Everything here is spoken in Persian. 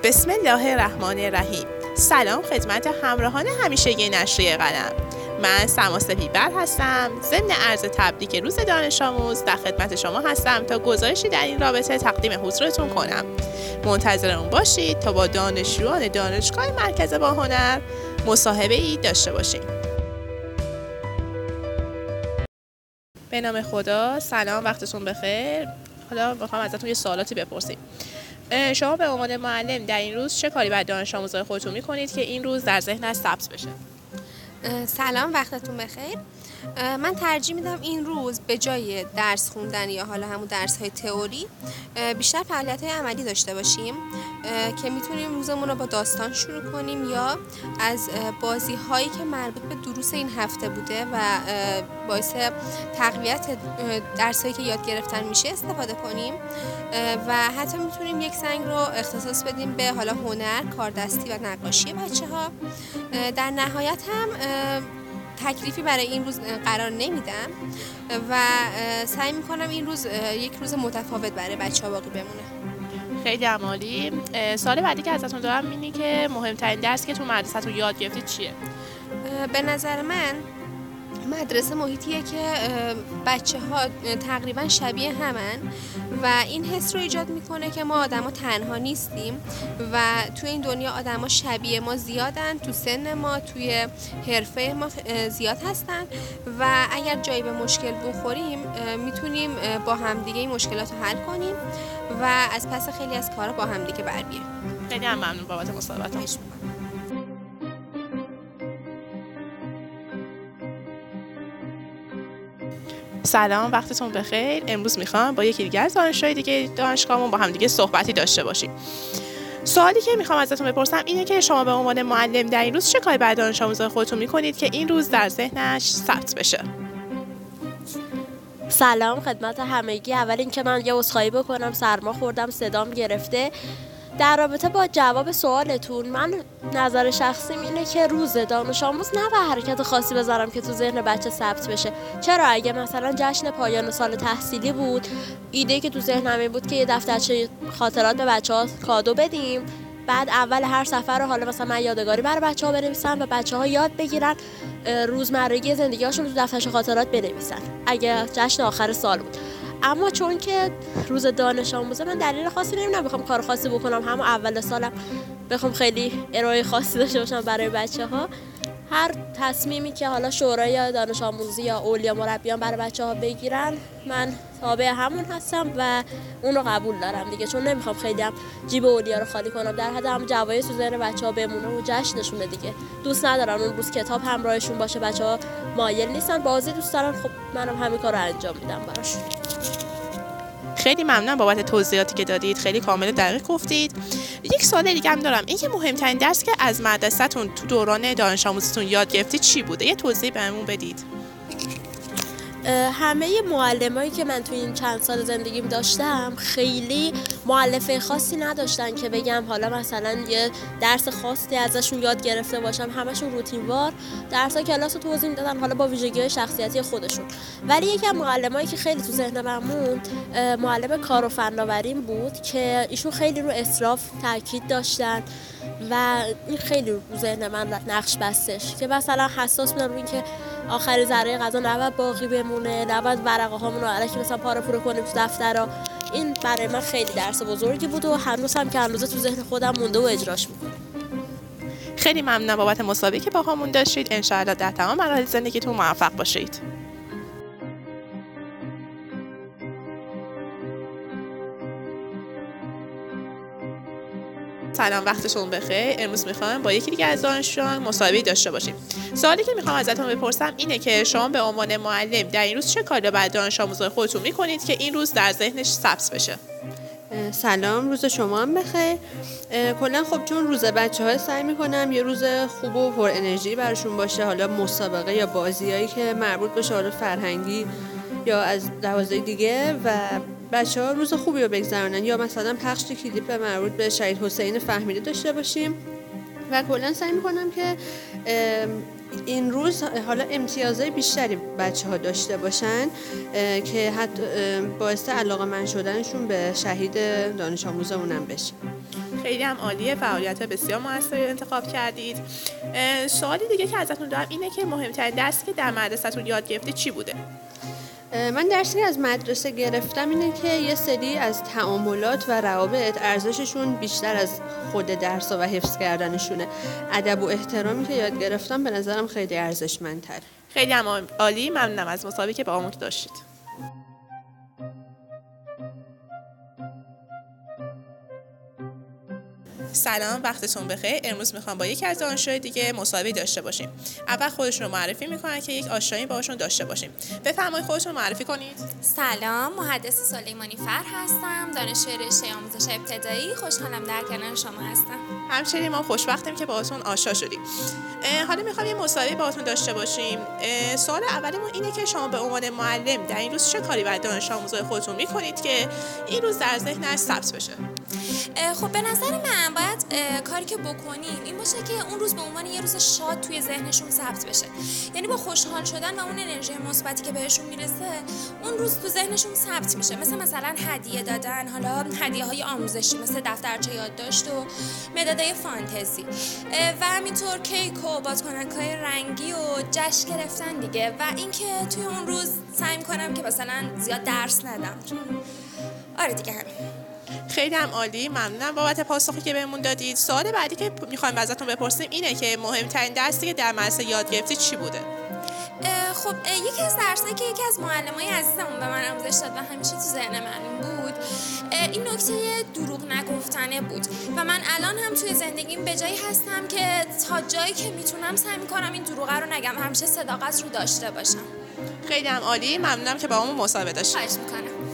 بسم الله الرحمن الرحیم. سلام خدمت همراهان همیشگی نشریه قلم. من سما سپیدبر هستم. ضمن عرض تبریک روز دانش آموز در خدمت شما هستم تا گزارشی در این رابطه تقدیم حضورتون کنم. منتظر اون باشید تا با دانشجویان دانشگاه مرکز باهنر مصاحبه‌ای داشته باشیم. به نام خدا. سلام، وقتتون بخیر. حالا میخوام ازتون یه سوالاتی بپرسیم. شما به عنوان معلم در این روز چه کاری برای دانش آموزای خودتون میکنید که این روز در ذهنش ثبت بشه؟ سلام، وقتتون بخیر. من ترجیح میدم این روز به جای درس خوندن یا حالا همون درس های تئوری بیشتر فعالیت های عملی داشته باشیم که میتونیم روزمون رو با داستان شروع کنیم یا از بازی هایی که مربوط به دروس این هفته بوده و باعث تقویت درس هایی که یاد گرفتن میشه استفاده کنیم و حتی میتونیم یک سنگ رو اختصاص بدیم به حالا هنر، کاردستی و نقاشی بچه‌ها. در نهایت هم تکلیفی برای این روز قرار نمیدم و سعی میکنم این روز یک روز متفاوت برای بچه‌ها باقی بمونه. خیلی عالی. سوال بعدی که ازتون دارم اینه که مهمترین درس که تو مدرسه‌تون یاد گرفتید چیه؟ به نظر من مدرسه محیطیه که بچه‌ها تقریبا شبیه همن و این حس رو ایجاد میکنه که ما آدما تنها نیستیم و توی این دنیا آدما شبیه ما زیادن، تو سن ما، توی حرفه ما زیاد هستن و اگر جایی به مشکل بخوریم میتونیم با همدیگه این مشکلات رو حل کنیم و از پس خیلی از کارا با همدیگه بر بیاییم. خیلی ممنون بابت مصاحبهتون. سلام، وقتتون بخیر. امروز میخوام با یکی دیگه از دانشجوهای دیگه دانشگاهمون با هم دیگه صحبتی داشته باشیم. سوالی که میخوام ازتون بپرسم اینه که شما به عنوان معلم در این روز چه کاری برای دانش آموزای خودتون میکنید که این روز در ذهنش ثبت بشه؟ سلام خدمت همگی. اول اینکه من یه عذرخواهی بکنم، سرما خوردم، صدام گرفته. در رابطه با جواب سوالتون، من نظر شخصیم اینه که روز دانش آموز نه به حرکت خاصی بذارم که تو ذهن بچه ثبت بشه. چرا اگه مثلا جشن پایان سال تحصیلی بود، ایده که تو ذهنم این بود که یه دفترچه خاطرات به بچه‌ها کادو بدیم، بعد اول هر سفر رو حالا مثلا من یادگاری برای بچه‌ها بنویسم و بچه‌ها یاد بگیرن روزمرگی زندگی‌هاشون رو تو دفترچه خاطرات بنویسن اگه جشن آخر سال بود. اما چون که روز دانش آموزه، من دلیل خاصی نمیدونم بخوام کار خاصی بکنم، همون اول سالم بخوام خیلی ارائه خاصی داشته باشم برای بچه‌ها. هر تصمیمی که حالا شورای دانش آموزی یا اولیا مربیان برای بچه‌ها بگیرن، من تابع همون هستم و اون رو قبول دارم دیگه، چون نمیخوام خیلی هم جیب اولیا رو خالی کنم، در حد هم جوایز تو ذهن بچه‌ها بمونه و جشنشونه دیگه. دوست ندارم اون روز کتاب همراهشون باشه، بچه‌ها مایل نیستن، بازی دوست دارن، خب منم همین کارو انجام میدم براشون. خیلی ممنونم بابت توضیحاتی که دادید، خیلی کامل و دقیق گفتید. یک سوال دیگه هم دارم، این که مهمترین درس که از مدرسه‌تون تو دوران دانش آموزیتون یاد گرفتید چی بوده؟ یه توضیح بهمون بدید. همه معلمایی که من تو این چند سال زندگیم داشتم خیلی مؤلفه خاصی نداشتن که بگم حالا مثلا یه درس خاصی ازشون یاد گرفته باشم. همشون روتینوار درس کلاس رو توضیح میدادن، حالا با ویژگی‌های شخصیتی خودشون. ولی یکی از معلمایی که خیلی تو ذهن من موند، معلم کار و فناوریم بود که ایشون خیلی رو اسراف تاکید داشتن و این خیلی رو ذهن من نقش بستش که مثلا حساس بودم روی اینکه آخر ذره غذا نباید باقی بمونه، نباید ورقه هامون رو الکی مثلا پاره پوره کنیم تو دفترها. این برای من خیلی درس بزرگی بود و هنوز هم که هنوز تو ذهن خودم مونده و اجراش میکنم. خیلی ممنونم بابت مسابقه که با همون داشتید. انشاءالله در تمام مراحل زندگیتون موفق باشید. سلام، وقتتون بخیر. امروز میخوام با یکی دیگه از دانشجویان مصاحبه داشته باشیم. سوالی که میخوام ازتون بپرسم اینه که شما به عنوان معلم در این روز چه کاری برای دانش آموزای خودتون میکنید که این روز در ذهنش ثبت بشه؟ سلام، روز شما هم بخیر. کلا خب چون روز بچه‌ها سعی میکنم یه روز خوب و پر انرژی براشون باشه، حالا مسابقه یا بازیایی که مربوط به شعار فرهنگی یا از لحاظای دیگه و بچه‌ها روز خوبی رو بگذرونن، یا مثلا پخش کلیپ مربوط به شهید حسین فهمیده داشته باشیم و کلا سعی میکنم که این روز حالا امتیازهای بیشتری بچه‌ها داشته باشن که حتی باعث علاقه‌مند شدنشون به شهید دانش آموزمونم بشه. خیلی هم عالیه، فعالیت بسیار موثری انتخاب کردید. سوالی دیگه که ازتون دارم اینه که مهمترین درسی که در مدرسه‌تون یاد گرفته چی بوده؟ من درسی از مدرسه گرفتم اینه که یه سری از تعاملات و روابط ارزششون بیشتر از خود درس‌ها و حفظ کردنشونه. ادب و احترامی که یاد گرفتم به نظرم خیلی ارزشمندتره. خیلی هم عالی، ممنونم از مسابقه که با همون داشتید. سلام، وقتتون بخیر. امروز میخوام با یکی از دانشجوهای دیگه مصاحبه داشته باشیم. اول خودشون رو معرفی میکنن که یک آشنایی باهاشون داشته باشیم. بفرمایید خودتون معرفی کنید. سلام، محدث سلیمانی فر هستم، دانشجوی رشته آموزش ابتدایی. خوشحالم در کنار شما هستم. همچنین ما خوشوقتیم که باهاتون آشنا شدیم. حالا میخوام یه مصاحبه باهاتون داشته باشیم. سوال اولمون اینه که شما به عنوان معلم در این روز چه کاری برای دانش آموزای خودتون میکنید که این روز در ذهنش ثبت بشه؟ خب به نظر من باید کاری که بکنیم این باشه که اون روز به عنوان یه روز شاد توی ذهنشون ثبت بشه. یعنی با خوشحال شدن و اون انرژی مثبتی که بهشون میرسه اون روز تو ذهنشون ثبت میشه. مثلا هدیه دادن، حالا هدیه‌های آموزشی مثل دفترچه یادداشت و مدادهای فانتزی و همینطور کیک و بادکنک‌های رنگی و جشن گرفتن دیگه. و اینکه توی اون روز سعی می‌کنم که مثلا زیاد درس ندم، چون آره دیگه همین. خیلی هم عالی، ممنونم بابت پاسخی که بهمون دادید. سوال بعدی که میخوایم ازتون بپرسیم اینه که مهمترین درسی که در مدرسه یاد گرفتید چی بوده؟ خب یکی از درسایی که یکی از معلمای عزیزمون به من آموزش داد و همیشه تو ذهن من بود این نکته دروغ نگفتنه بود و من الان هم توی زندگیم به جایی هستم که تا جایی که میتونم سعی میکنم این دروغ رو نگم، همیشه صداقت رو داشته باشم. خیلی هم عالی، ممنونم که با همون مصاحبه داشتید. خواهش میکنم.